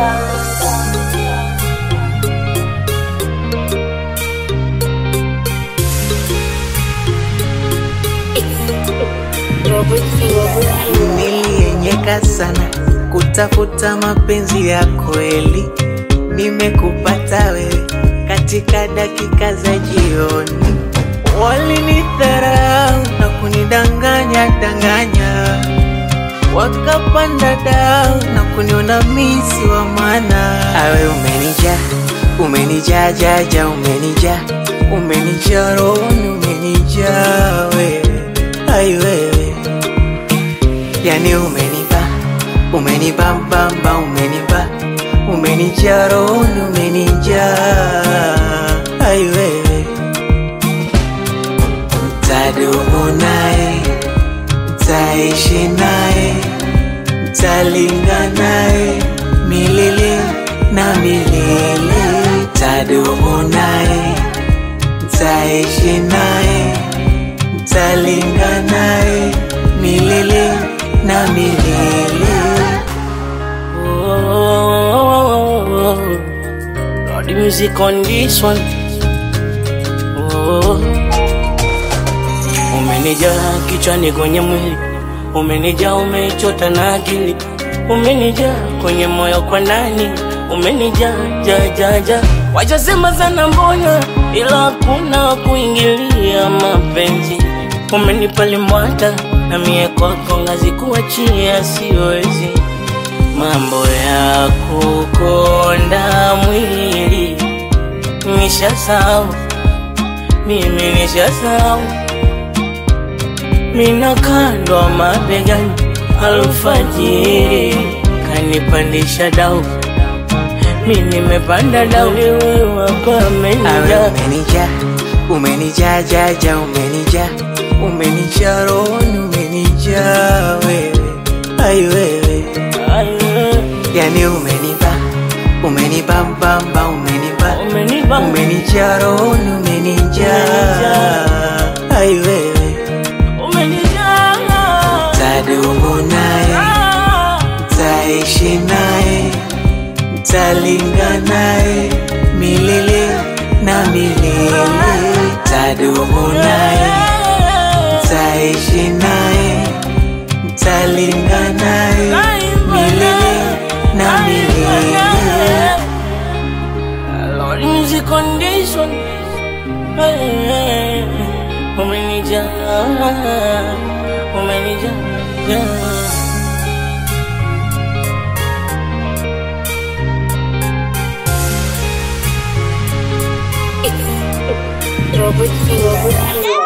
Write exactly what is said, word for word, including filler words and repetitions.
Nilienyeka sana kutafuta mapenzi ya kweli, nimekupata wewe katika dakika za jioni. Walinidharau na kunidanganya danganya, wakapanda dau na kuniona misi wa maana. Awe umenija, umenija jaja, umenija, umenija rohoni, umenija wewe, ai wewe. Yani umeniba, umeniba mbamba, umeniba, umenija rohoni, umenija ai wewe. Tadumu nae, taishi nae, talinga nae milele na milele. Tadumu nae, taishi nae, talinga nae milele na milele. Oh, oh, oh, oh. Lord, the music on this one. Oh, umenijaa kichwani kwenye mwili, umenijaa umechota na akili, umenijaa kwenye moyo kwa ndani, umenijaa ja ja ja. Wajasema sana mbona, ila hakuna kuingilia mapenzi. Umenipa limwata na mie kwako ngazi kuachia siwezi. Mambo ya kukonda mwili nishasahau, mimi nishasahau. Mina kandwa mabegani alfajiri, kanipandisha dau, mimi nimepanda dau. Wewe wapa amenija, umenija, umenija jaja, umenija, umenija rohoni, umenija wewe, ai wewe. Yani umeniba, umeniba mbamba, umeniba, umeniba, umenija rohoni, umenija ai wewe. Tadumu nae, taishi nae, talinga nae milele na milele. Tadumu nae, taishi nae, talinga nae milele na milele. Lord, music condition. Umenija, umenija, yeah. Robert Robert